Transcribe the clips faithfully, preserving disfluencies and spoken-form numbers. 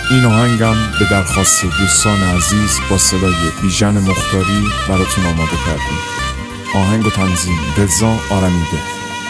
این آهنگم به درخواست دوستان عزیز با صدای بیژن مختاری براتون آماده کردیم. آهنگ و تنظیم رضا آرمیده.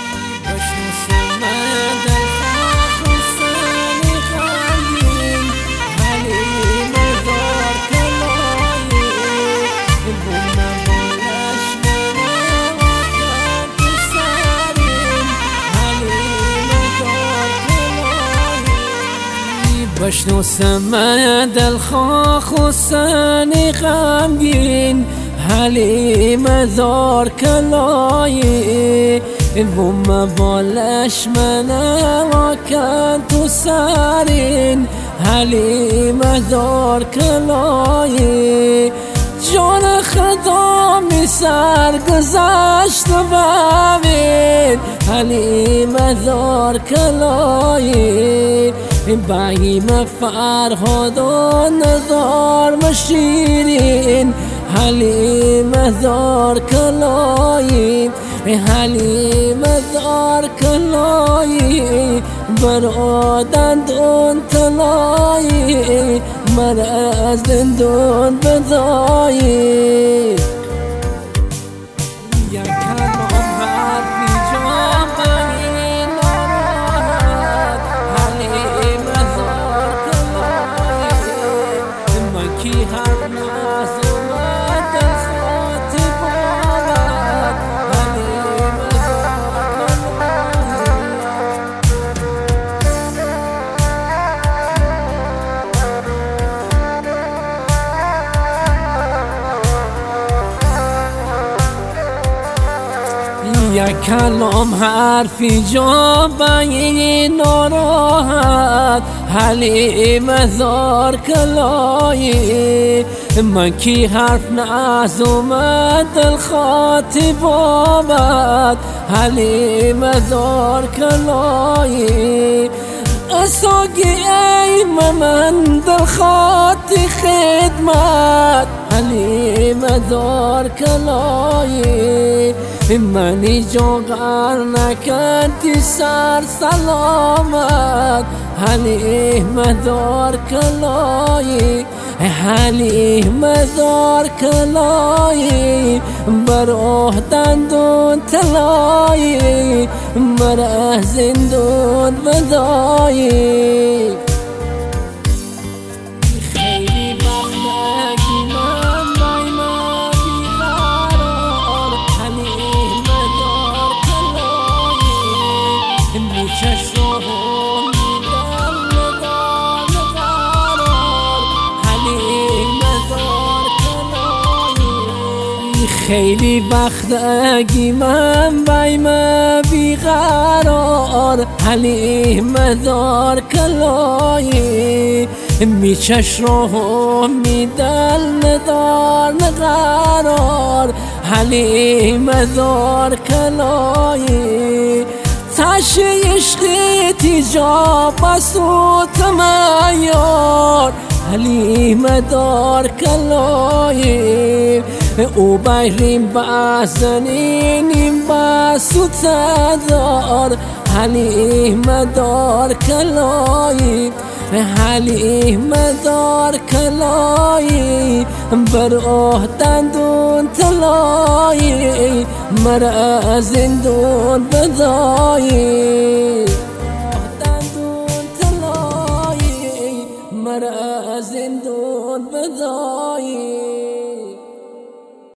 بشنو سمع دلخواه و سنی غمگین حلیم زار کلایی بوم بالش منه و کن تو سرین حلیم زار کلایی جان خدا می سرگذشت ببین حلیم زار کلایی بهیم فرهاد و نزار مشیرین حلیم زار کلایی حلیم زار کلایی برا دندون تلایی مرا زندون بزایی یک کلام حرفی جا بین ناراحت حلیم زار کلایی من کی حرف ناز اومد دل خاطب آمد حلیم زار کلایی اساگی ای من دل خاطی خدمت حلیم زار کلایی منی جوغر نکردی سر سلامت حلیم زار کلایی حلیم زار کلایی براه دندون تلایی مرا زندون بزایی خیلی وقت اگی من بایم بیقرار حلیم زار کلایی می چش رو می دل ندار نقرار حلیم زار کلایی تش عشقی تیجا بسوت میار حلیم زار کلایی او بایریم بازنینیم بسوت دار حلیم زار کلایی حلیم زار کلایی براه دندون تلایی مرا زندون بزایی دندون تلایی مرا زندون بزایی